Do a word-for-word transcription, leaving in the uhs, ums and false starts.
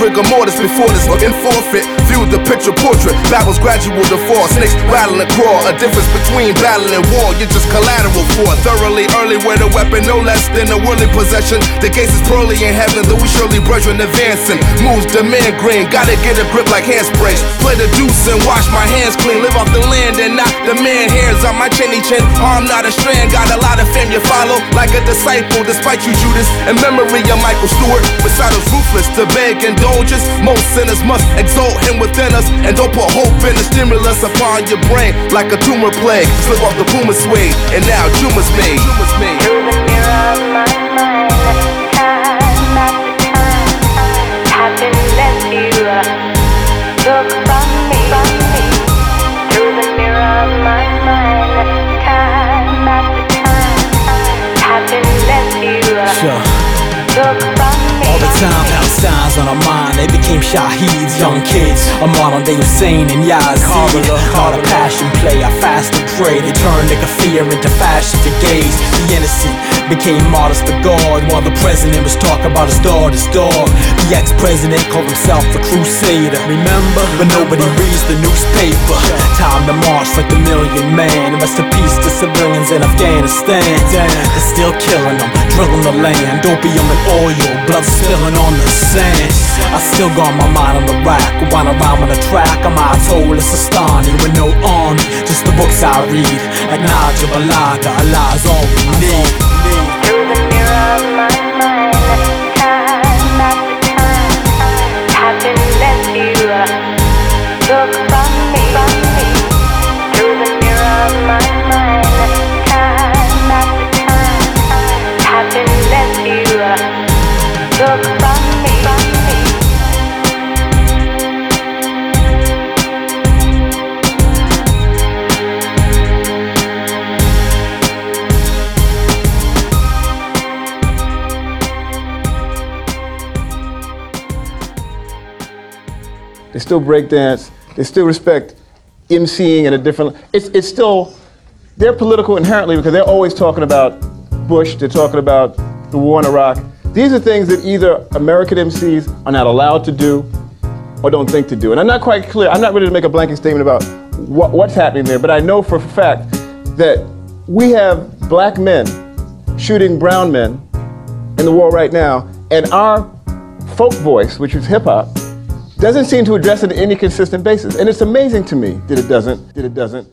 rigor mortis before this in forfeit. Viewed the picture portrait, battles gradual to fall. Snakes rattle and crawl, a difference between battle and war. You're just collateral for it. Thoroughly early with a weapon, no less than a worldly possession. The case is pearly in heaven, though we surely brethren advancing. Moves demand green, gotta get a grip like handsprays. Play the deuce and wash my hands clean. Live off the land and not the man. Hairs on my chinny chin, arm not a strand. Got a lot of fame you follow, like a disciple. Despite you Judas, in memory of Michael Stewart. Beside us ruthless to beg indulgence. Most sinners must exalt him within us. And don't put hope in the stimulus upon your brain. Like a tumor plague, slip off the puma suede. And now Juma's made. Juma's made. Through the mirror of my mind, time after time, happiness you uh, took from me, from me. Through the mirror of my mind, time after time, happiness you uh, Sure. took from me. All the time, Palestine's on our mind. They became Shaheeds, young kids. A modern day Hussein and Yazid. Not a passion play, I fast and pray. They turned nigga fear into fashion to gaze. The innocent became martyrs to God, while the president was talking about his daughter's dog. The ex-president called himself a crusader, remember? But nobody reads the newspaper. Time to march like the million man. Rest in peace to civilians in Afghanistan. They're still killing them, drilling the land. Opium and oil, blood spilling on the sand. I still got my mind on the rack. While around on the track, I'm Ayatollah Sistani with no army, just the books I read. Like Najib Balagha, Allah's all we need. Through the mirror of my mind, time after time, happiness you uh, took from me, from me. Through the mirror of my mind, time after time, happiness you uh, took from me, from me. They still break dance. They still respect emceeing at a different. It's it's still they're political inherently because they're always talking about Bush. They're talking about the war in Iraq. These are things that either American M Cs are not allowed to do or don't think to do. And I'm not quite clear. I'm not ready to make a blanket statement about what, what's happening there. But I know for a fact that we have black men shooting brown men in the war right now, and our folk voice, which is hip hop, doesn't seem to address it on any consistent basis. And it's amazing to me that it doesn't, that it doesn't.